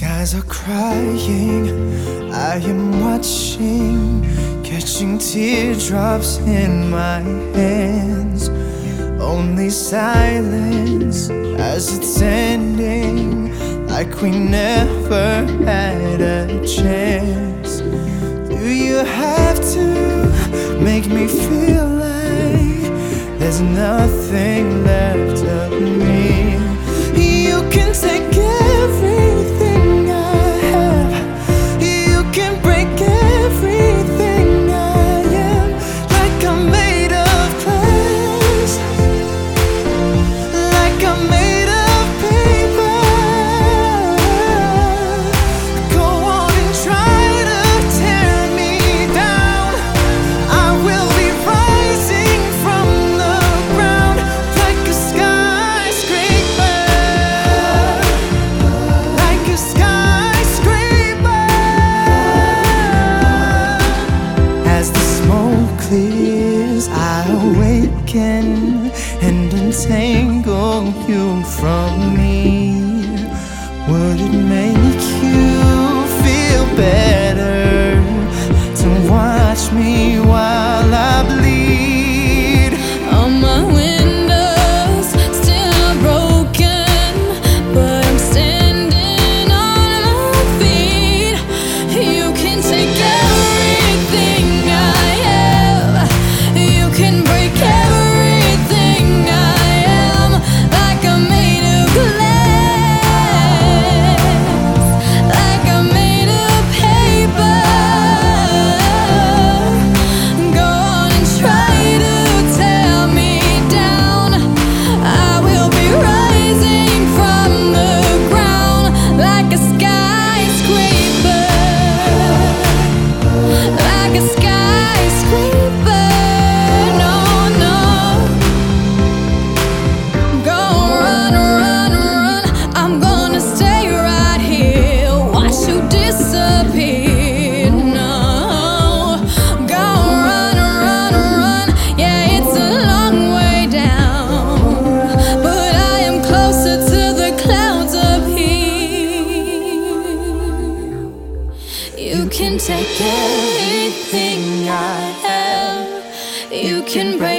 skies are crying, I am watching, catching teardrops in my hands. Only silence as it's ending, like we never had a chance. Do you have to make me feel like there's nothing left of me? You can take everything I have, you can break everything I am, like I'm made of glass, like I'm made of paper. Go on and try to tear me down, I will be rising from the ground like a skyscraper, like a skyscraper. As the smoke clears, I awaken and untangle you from me. Would it make you feel better to watch me while I bleed? All my windows still are broken, but I'm standing on my feet. You can take everything I have, you can break everything I am, like I'm made of glass, like I'm made of paper. Go on and try to tear me down, I will be rising from the ground like a skyscraper, like a skyscraper. No, no. Go run, run, run, I'm gonna stay right here, watch you disappear. No, go run, run, run, yeah, it's a long way down, but I am closer to the clouds up here. You can take everything I have, you can break